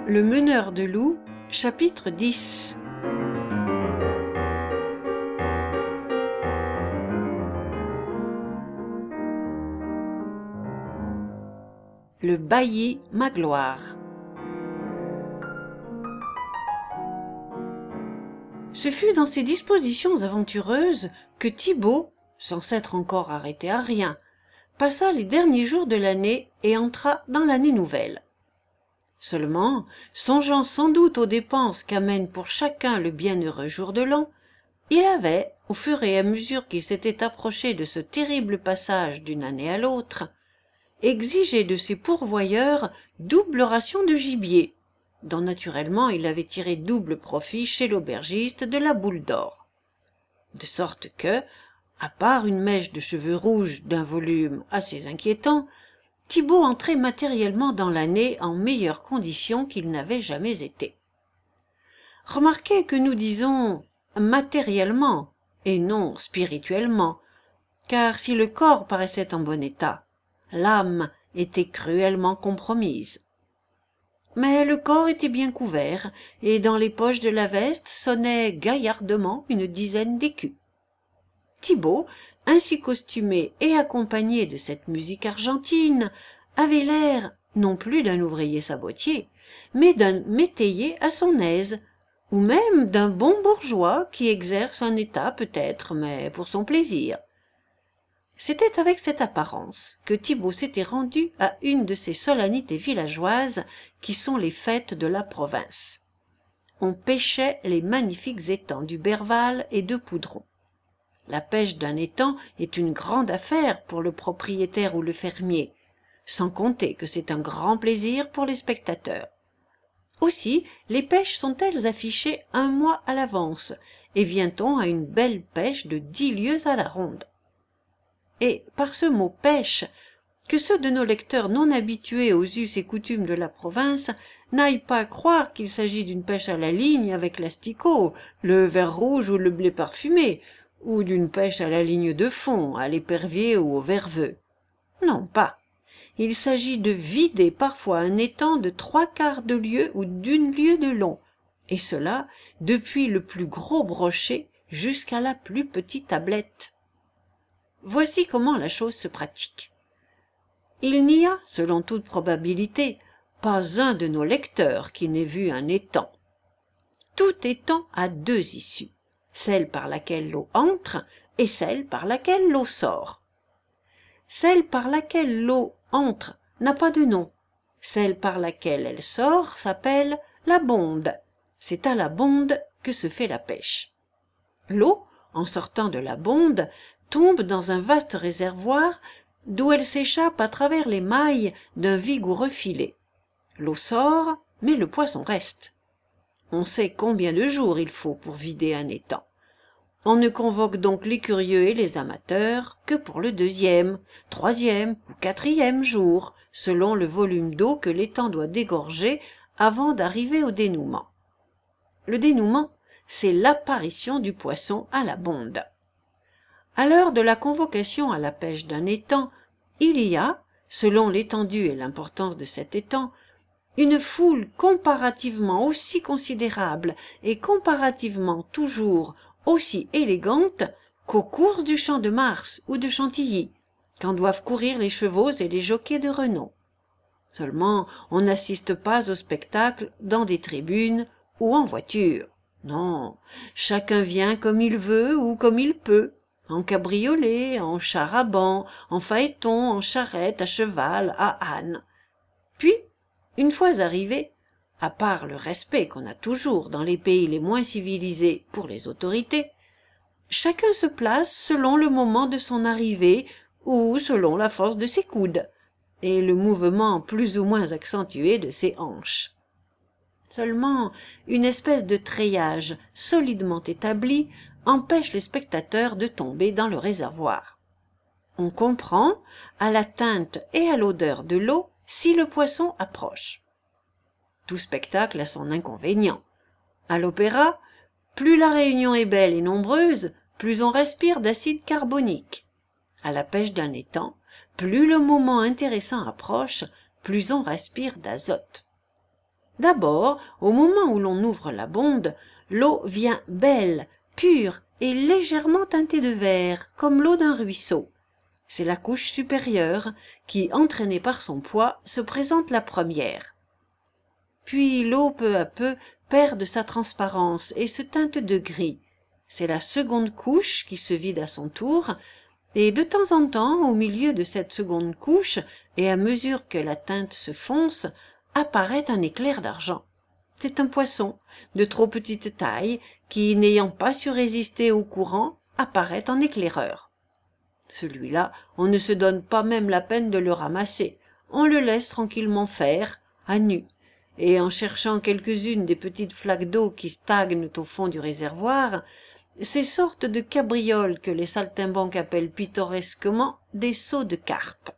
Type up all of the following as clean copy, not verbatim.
Le meneur de loups, chapitre 10. Le bailli Magloire. Ce fut dans ces dispositions aventureuses que Thibaut, sans s'être encore arrêté à rien, passa les derniers jours de l'année et entra dans l'année nouvelle. Seulement, songeant sans doute aux dépenses qu'amène pour chacun le bienheureux jour de l'an, il avait, au fur et à mesure qu'il s'était approché de ce terrible passage d'une année à l'autre, exigé de ses pourvoyeurs double ration de gibier, dont naturellement il avait tiré double profit chez l'aubergiste de la Boule d'Or. De sorte que, à part une mèche de cheveux rouges d'un volume assez inquiétant, Thibaut entrait matériellement dans l'année en meilleures conditions qu'il n'avait jamais été. Remarquez que nous disons matériellement et non spirituellement, car si le corps paraissait en bon état, l'âme était cruellement compromise. Mais le corps était bien couvert, et dans les poches de la veste sonnait gaillardement une dizaine d'écus. Thibaut, ainsi costumé et accompagné de cette musique argentine, avait l'air non plus d'un ouvrier sabotier, mais d'un métayer à son aise, ou même d'un bon bourgeois qui exerce un état peut-être, mais pour son plaisir. C'était avec cette apparence que Thibaut s'était rendu à une de ces solennités villageoises qui sont les fêtes de la province. On pêchait les magnifiques étangs du Berval et de Poudron. La pêche d'un étang est une grande affaire pour le propriétaire ou le fermier, sans compter que c'est un grand plaisir pour les spectateurs. Aussi, les pêches sont-elles affichées 1 mois à l'avance, et vient-on à une belle pêche de 10 lieues à la ronde. Et par ce mot « pêche », que ceux de nos lecteurs non habitués aux us et coutumes de la province n'aillent pas croire qu'il s'agit d'une pêche à la ligne avec l'asticot, le ver rouge ou le blé parfumé, ou d'une pêche à la ligne de fond, à l'épervier ou au verveux. Non pas. Il s'agit de vider parfois un étang de 3/4 de lieue ou d'1 lieue de long, et cela depuis le plus gros brochet jusqu'à la plus petite tablette. Voici comment la chose se pratique. Il n'y a, selon toute probabilité, pas un de nos lecteurs qui n'ait vu un étang. Tout étang a 2 issues, celle par laquelle l'eau entre et celle par laquelle l'eau sort. Celle par laquelle l'eau entre n'a pas de nom. Celle par laquelle elle sort s'appelle la bonde. C'est à la bonde que se fait la pêche. L'eau, en sortant de la bonde, tombe dans un vaste réservoir d'où elle s'échappe à travers les mailles d'un vigoureux filet. L'eau sort, mais le poisson reste. On sait combien de jours il faut pour vider un étang. On ne convoque donc les curieux et les amateurs que pour le 2e, 3e ou 4e jour, selon le volume d'eau que l'étang doit dégorger avant d'arriver au dénouement. Le dénouement, c'est l'apparition du poisson à la bonde. À l'heure de la convocation à la pêche d'un étang, il y a, selon l'étendue et l'importance de cet étang, une foule comparativement aussi considérable et comparativement toujours aussi élégante qu'aux courses du Champ de Mars ou de Chantilly, quand doivent courir les chevaux et les jockeys de renom. Seulement, on n'assiste pas au spectacle dans des tribunes ou en voiture. Non, chacun vient comme il veut ou comme il peut, en cabriolet, en char à banc, en phaéton, en charrette, à cheval, à âne. Puis, une fois arrivé, à part le respect qu'on a toujours dans les pays les moins civilisés pour les autorités, chacun se place selon le moment de son arrivée ou selon la force de ses coudes et le mouvement plus ou moins accentué de ses hanches. Seulement, une espèce de treillage solidement établi empêche les spectateurs de tomber dans le réservoir. On comprend, à la teinte et à l'odeur de l'eau, si le poisson approche. Tout spectacle a son inconvénient. À l'opéra, plus la réunion est belle et nombreuse, plus on respire d'acide carbonique. À la pêche d'un étang, plus le moment intéressant approche, plus on respire d'azote. D'abord, au moment où l'on ouvre la bonde, l'eau vient belle, pure et légèrement teintée de vert, comme l'eau d'un ruisseau. C'est la couche supérieure qui, entraînée par son poids, se présente la première. Puis l'eau peu à peu perd de sa transparence et se teinte de gris. C'est la seconde couche qui se vide à son tour, et de temps en temps, au milieu de cette seconde couche, et à mesure que la teinte se fonce, apparaît un éclair d'argent. C'est un poisson de trop petite taille qui, n'ayant pas su résister au courant, apparaît en éclaireur. Celui-là, on ne se donne pas même la peine de le ramasser. On le laisse tranquillement faire, à nu, et en cherchant quelques-unes des petites flaques d'eau qui stagnent au fond du réservoir, ces sortes de cabrioles que les saltimbanques appellent pittoresquement des seaux de carpe.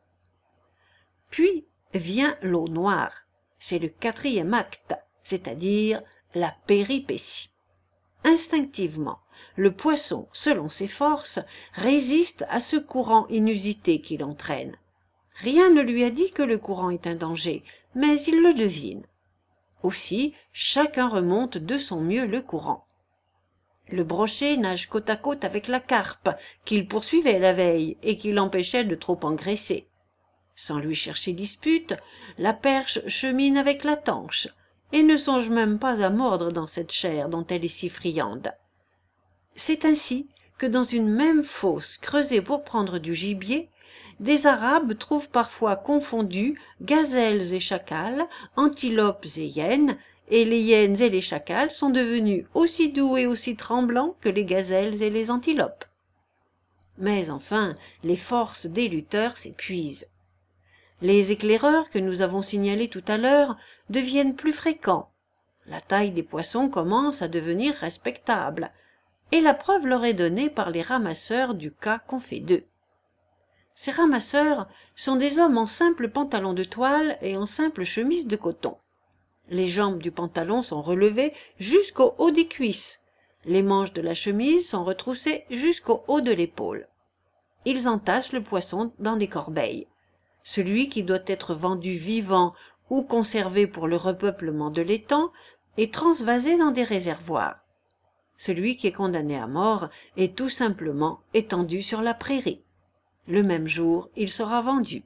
Puis vient l'eau noire. C'est le quatrième acte, c'est-à-dire la péripétie. Instinctivement, le poisson, selon ses forces, résiste à ce courant inusité qui l'entraîne. Rien ne lui a dit que le courant est un danger, mais il le devine. Aussi, chacun remonte de son mieux le courant. Le brochet nage côte à côte avec la carpe, qu'il poursuivait la veille et qui l'empêchait de trop engraisser. Sans lui chercher dispute, la perche chemine avec la tanche, et ne songe même pas à mordre dans cette chair dont elle est si friande. C'est ainsi que dans une même fosse creusée pour prendre du gibier, des Arabes trouvent parfois confondus gazelles et chacals, antilopes et hyènes, et les hyènes et les chacals sont devenus aussi doux et aussi tremblants que les gazelles et les antilopes. Mais enfin, les forces des lutteurs s'épuisent. Les éclaireurs que nous avons signalés tout à l'heure deviennent plus fréquents. La taille des poissons commence à devenir respectable, et la preuve leur est donnée par les ramasseurs du cas qu'on fait d'eux. Ces ramasseurs sont des hommes en simple pantalon de toile et en simple chemise de coton. Les jambes du pantalon sont relevées jusqu'au haut des cuisses. Les manches de la chemise sont retroussées jusqu'au haut de l'épaule. Ils entassent le poisson dans des corbeilles. Celui qui doit être vendu vivant ou conservé pour le repeuplement de l'étang est transvasé dans des réservoirs. Celui qui est condamné à mort est tout simplement étendu sur la prairie. Le même jour, il sera vendu.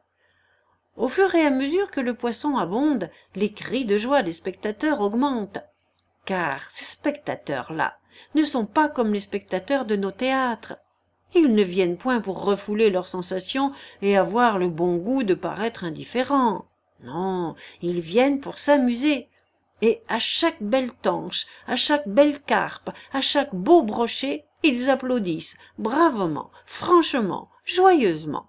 Au fur et à mesure que le poisson abonde, les cris de joie des spectateurs augmentent. Car ces spectateurs-là ne sont pas comme les spectateurs de nos théâtres. Ils ne viennent point pour refouler leurs sensations et avoir le bon goût de paraître indifférents. Non, ils viennent pour s'amuser. Et à chaque belle tanche, à chaque belle carpe, à chaque beau brochet, ils applaudissent, bravement, franchement, joyeusement.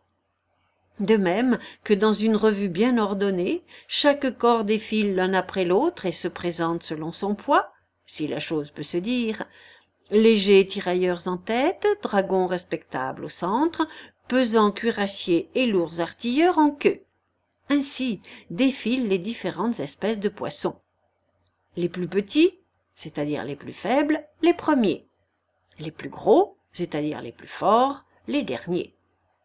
De même que dans une revue bien ordonnée, chaque corps défile l'un après l'autre et se présente selon son poids, si la chose peut se dire, légers tirailleurs en tête, dragons respectables au centre, pesants cuirassiers et lourds artilleurs en queue. Ainsi défilent les différentes espèces de poissons. Les plus petits, c'est-à-dire les plus faibles, les premiers. Les plus gros, c'est-à-dire les plus forts, les derniers.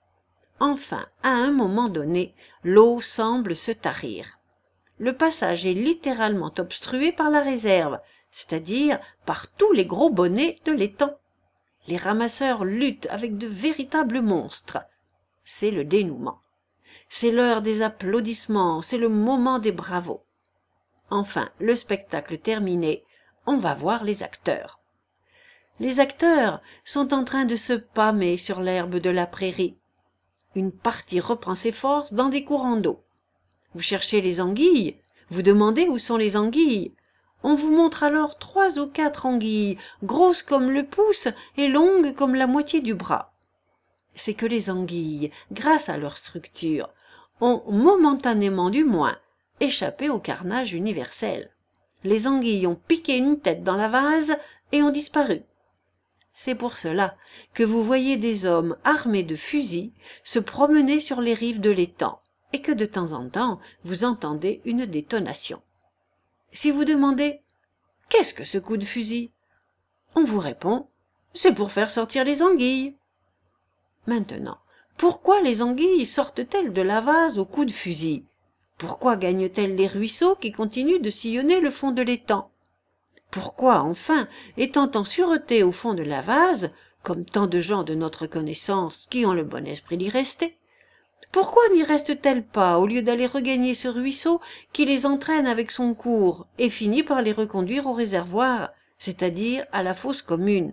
Enfin, à un moment donné, l'eau semble se tarir. Le passage est littéralement obstrué par la réserve, c'est-à-dire par tous les gros bonnets de l'étang. Les ramasseurs luttent avec de véritables monstres. C'est le dénouement. C'est l'heure des applaudissements, c'est le moment des bravos. Enfin, le spectacle terminé, on va voir les acteurs. Les acteurs sont en train de se pâmer sur l'herbe de la prairie. Une partie reprend ses forces dans des courants d'eau. Vous cherchez les anguilles, vous demandez où sont les anguilles. On vous montre alors 3 ou 4 anguilles, grosses comme le pouce et longues comme la moitié du bras. C'est que les anguilles, grâce à leur structure, ont momentanément du moins échappé au carnage universel. Les anguilles ont piqué une tête dans la vase et ont disparu. C'est pour cela que vous voyez des hommes armés de fusils se promener sur les rives de l'étang et que de temps en temps vous entendez une détonation. Si vous demandez « Qu'est-ce que ce coup de fusil ?» on vous répond « C'est pour faire sortir les anguilles. » Maintenant, pourquoi les anguilles sortent-elles de la vase au coup de fusil? Pourquoi gagne-t-elle les ruisseaux qui continuent de sillonner le fond de l'étang? Pourquoi, enfin, étant en sûreté au fond de la vase, comme tant de gens de notre connaissance qui ont le bon esprit d'y rester, pourquoi n'y reste-t-elle pas au lieu d'aller regagner ce ruisseau qui les entraîne avec son cours et finit par les reconduire au réservoir, c'est-à-dire à la fosse commune?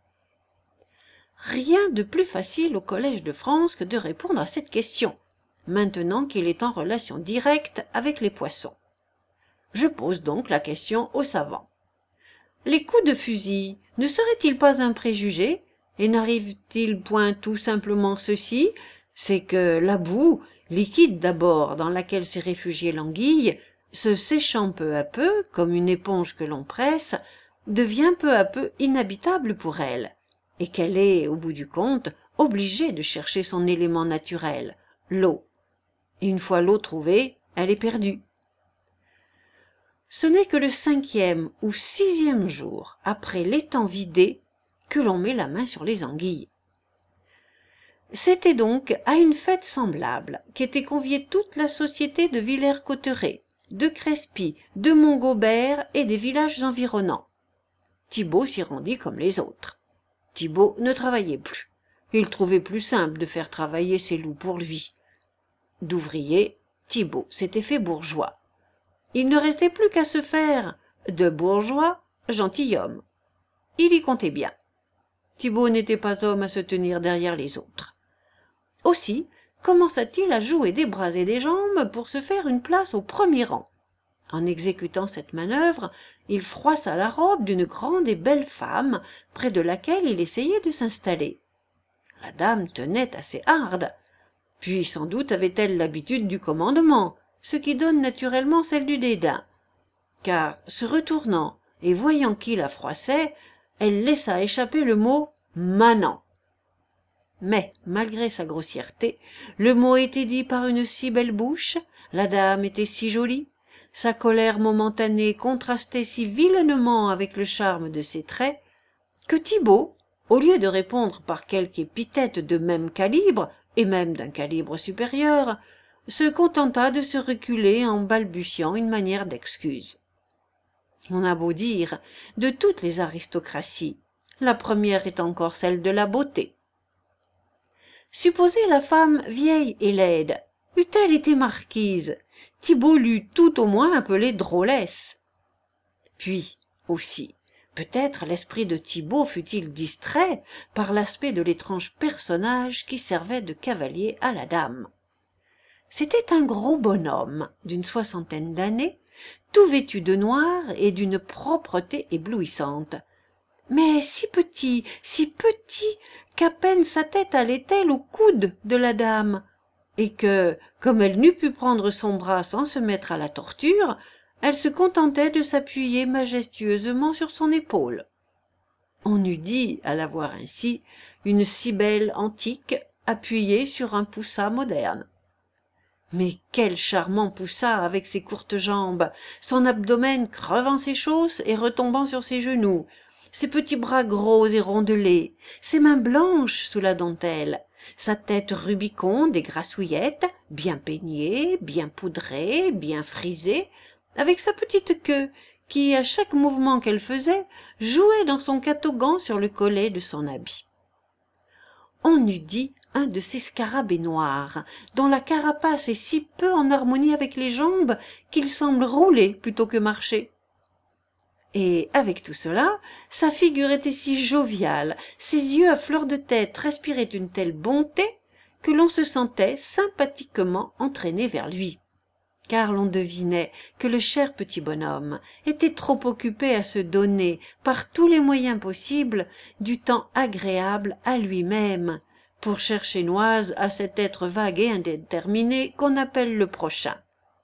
Rien de plus facile au Collège de France que de répondre à cette question, maintenant qu'il est en relation directe avec les poissons. Je pose donc la question aux savants. Les coups de fusil ne seraient-ils pas un préjugé, et n'arrive-t-il point tout simplement ceci, c'est que la boue, liquide d'abord dans laquelle s'est réfugiée l'anguille, se séchant peu à peu, comme une éponge que l'on presse, devient peu à peu inhabitable pour elle, et qu'elle est, au bout du compte, obligée de chercher son élément naturel, l'eau. Et une fois l'eau trouvée, elle est perdue. Ce n'est que le 5e ou 6e jour après l'étang vidé que l'on met la main sur les anguilles. C'était donc à une fête semblable qu'était conviée toute la société de Villers-Cotterêts, de Crespy, de Montgobert et des villages environnants. Thibaut s'y rendit comme les autres. Thibaut ne travaillait plus. Il trouvait plus simple de faire travailler ses loups pour lui. D'ouvrier, Thibaut s'était fait bourgeois. Il ne restait plus qu'à se faire de bourgeois gentilhomme. Il y comptait bien. Thibaut n'était pas homme à se tenir derrière les autres. Aussi commença-t-il à jouer des bras et des jambes pour se faire une place au premier rang. En exécutant cette manœuvre, il froissa la robe d'une grande et belle femme près de laquelle il essayait de s'installer. La dame tenait assez harde, puis sans doute avait-elle l'habitude du commandement, ce qui donne naturellement celle du dédain, car, se retournant et voyant qui la froissait, elle laissa échapper le mot « manant ». Mais, malgré sa grossièreté, le mot était dit par une si belle bouche, la dame était si jolie, sa colère momentanée contrastait si vilainement avec le charme de ses traits, que Thibaut, au lieu de répondre par quelque épithète de même calibre, et même d'un calibre supérieur, se contenta de se reculer en balbutiant une manière d'excuse. On a beau dire de toutes les aristocraties, la première est encore celle de la beauté. Supposez la femme vieille et laide, eût-elle été marquise, Thibaut l'eût tout au moins appelée drôlesse. Puis, aussi, peut-être l'esprit de Thibaut fut-il distrait par l'aspect de l'étrange personnage qui servait de cavalier à la dame. C'était un gros bonhomme d'une 60aine d'années, tout vêtu de noir et d'une propreté éblouissante, mais si petit qu'à peine sa tête allait-elle au coude de la dame, et que, comme elle n'eût pu prendre son bras sans se mettre à la torture, elle se contentait de s'appuyer majestueusement sur son épaule. On eût dit, à la voir ainsi, une cybèle antique appuyée sur un poussah moderne. Mais quel charmant poussah avec ses courtes jambes, son abdomen crevant ses chausses et retombant sur ses genoux, ses petits bras gros et rondelés, ses mains blanches sous la dentelle, sa tête rubiconde et grassouillette, bien peignée, bien poudrée, bien frisée, avec sa petite queue qui, à chaque mouvement qu'elle faisait, jouait dans son catogan sur le collet de son habit. On eût dit un de ces scarabées noirs, dont la carapace est si peu en harmonie avec les jambes qu'il semble rouler plutôt que marcher. Et avec tout cela, sa figure était si joviale, ses yeux à fleur de tête respiraient une telle bonté que l'on se sentait sympathiquement entraîné vers lui, car l'on devinait que le cher petit bonhomme était trop occupé à se donner, par tous les moyens possibles, du temps agréable à lui-même, pour chercher noise à cet être vague et indéterminé qu'on appelle le prochain.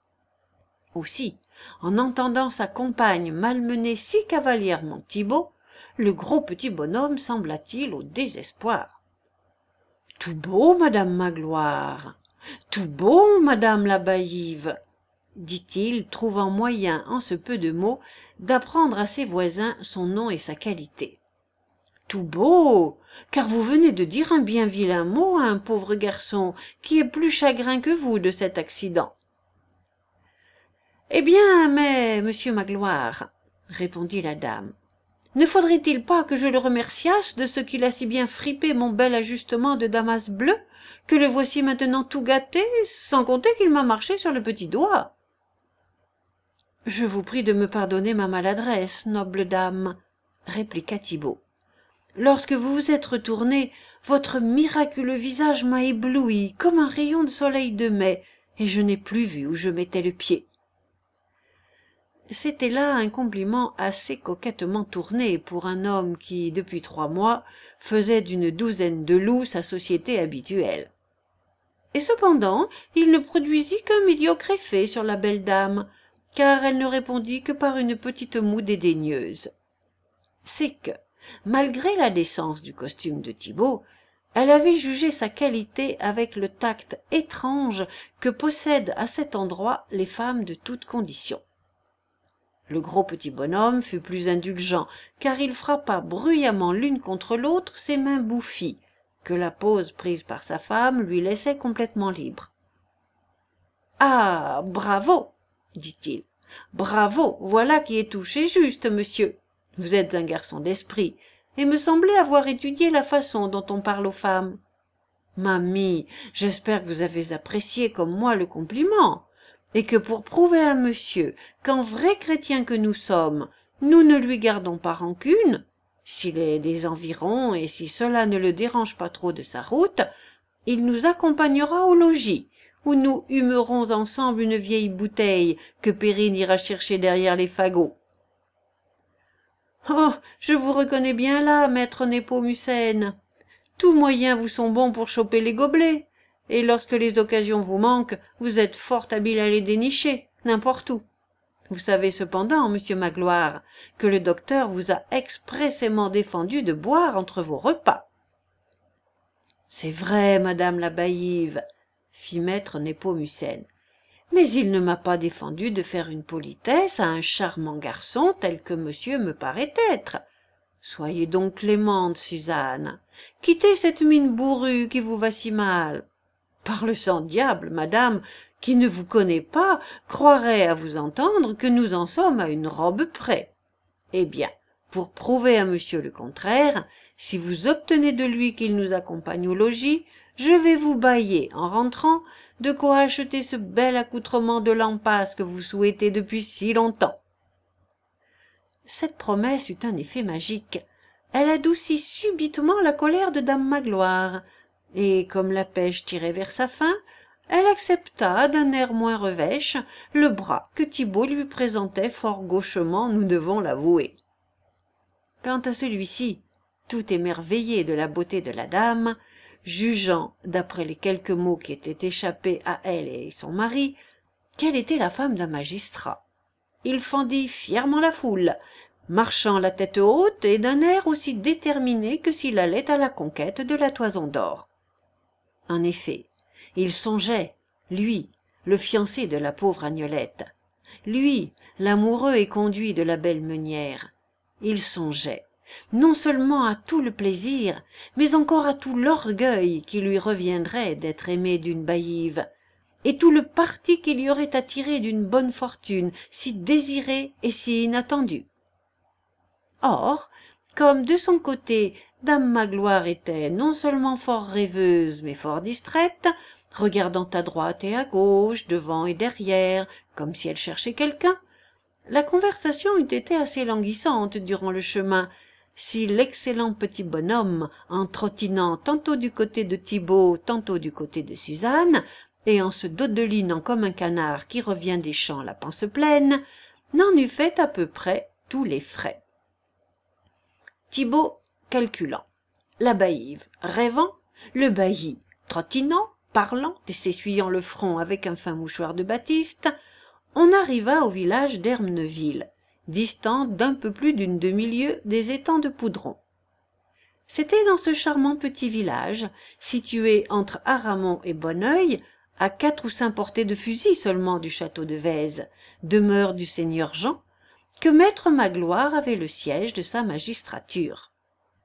Aussi, en entendant sa compagne malmener si cavalièrement Thibaut, le gros petit bonhomme sembla-t-il au désespoir. « Tout beau, madame Magloire, tout beau, madame la baillive !» dit-il, trouvant moyen, en ce peu de mots, d'apprendre à ses voisins son nom et sa qualité. « Tout beau, car vous venez de dire un bien vilain mot à un pauvre garçon qui est plus chagrin que vous de cet accident. » Eh bien, mais, monsieur Magloire, répondit la dame, ne faudrait-il pas que je le remerciasse de ce qu'il a si bien fripé mon bel ajustement de damas bleu, que le voici maintenant tout gâté, sans compter qu'il m'a marché sur le petit doigt? Je vous prie de me pardonner ma maladresse, noble dame, répliqua Thibault. Lorsque vous vous êtes retournée, votre miraculeux visage m'a ébloui comme un rayon de soleil de mai, et je n'ai plus vu où je mettais le pied. C'était là un compliment assez coquettement tourné pour un homme qui, depuis 3 mois, faisait d'une douzaine de loups sa société habituelle. Et cependant, il ne produisit qu'un médiocre effet sur la belle dame, car elle ne répondit que par une petite moue dédaigneuse. C'est que, malgré la décence du costume de Thibault, elle avait jugé sa qualité avec le tact étrange que possèdent à cet endroit les femmes de toutes conditions. Le gros petit bonhomme fut plus indulgent, car il frappa bruyamment l'une contre l'autre ses mains bouffies, que la pose prise par sa femme lui laissait complètement libre. « Ah, bravo !» dit-il. « Bravo, voilà qui est touché juste, monsieur. Vous êtes un garçon d'esprit, et me semblez avoir étudié la façon dont on parle aux femmes. Mamie, j'espère que vous avez apprécié comme moi le compliment, et que pour prouver à monsieur qu'en vrais chrétiens que nous sommes, nous ne lui gardons pas rancune, s'il est des environs et si cela ne le dérange pas trop de sa route, il nous accompagnera au logis, où nous humerons ensemble une vieille bouteille que Périne ira chercher derrière les fagots. Oh, je vous reconnais bien là, maître Népomucène. Tous moyens vous sont bons pour choper les gobelets, et lorsque les occasions vous manquent, vous êtes fort habile à les dénicher, n'importe où. Vous savez cependant, monsieur Magloire, que le docteur vous a expressément défendu de boire entre vos repas. C'est vrai, madame la baillive, fit maître Népomucène, mais il ne m'a pas défendu de faire une politesse à un charmant garçon tel que monsieur me paraît être. Soyez donc clémente, Suzanne. Quittez cette mine bourrue qui vous va si mal. Par le sang diable, madame, qui ne vous connaît pas, croirait à vous entendre que nous en sommes à une robe près. Eh bien, pour prouver à monsieur le contraire, si vous obtenez de lui qu'il nous accompagne au logis, je vais vous bailler, en rentrant, de quoi acheter ce bel accoutrement de lampasse que vous souhaitez depuis si longtemps. » Cette promesse eut un effet magique. Elle adoucit subitement la colère de dame Magloire, et comme la pêche tirait vers sa fin, elle accepta d'un air moins revêche le bras que Thibault lui présentait fort gauchement, nous devons l'avouer. Quant à celui-ci, tout émerveillé de la beauté de la dame, jugeant, d'après les quelques mots qui étaient échappés à elle et son mari, qu'elle était la femme d'un magistrat, il fendit fièrement la foule, marchant la tête haute et d'un air aussi déterminé que s'il allait à la conquête de la toison d'or. En effet, il songeait, lui, le fiancé de la pauvre Agnolette, lui, l'amoureux et conduit de la belle meunière. Il songeait, non seulement à tout le plaisir, mais encore à tout l'orgueil qui lui reviendrait d'être aimé d'une baillive, et tout le parti qu'il y aurait à tirer d'une bonne fortune si désirée et si inattendue. Or, comme de son côté, dame Magloire était non seulement fort rêveuse, mais fort distraite, regardant à droite et à gauche, devant et derrière, comme si elle cherchait quelqu'un, la conversation eût été assez languissante durant le chemin, si l'excellent petit bonhomme, en trottinant tantôt du côté de Thibault, tantôt du côté de Suzanne, et en se dodelinant comme un canard qui revient des champs la panse pleine, n'en eût fait à peu près tous les frais. Thibault calculant, la baillive rêvant, le bailli trottinant, parlant et s'essuyant le front avec un fin mouchoir de batiste, on arriva au village d'Ermeneville, distant d'un peu plus d'une demi-lieue des étangs de Poudron. C'était dans ce charmant petit village, situé entre Aramon et Bonneuil, à 4 ou 5 portées de fusil seulement du château de Vèze, demeure du seigneur Jean, que maître Magloire avait le siège de sa magistrature.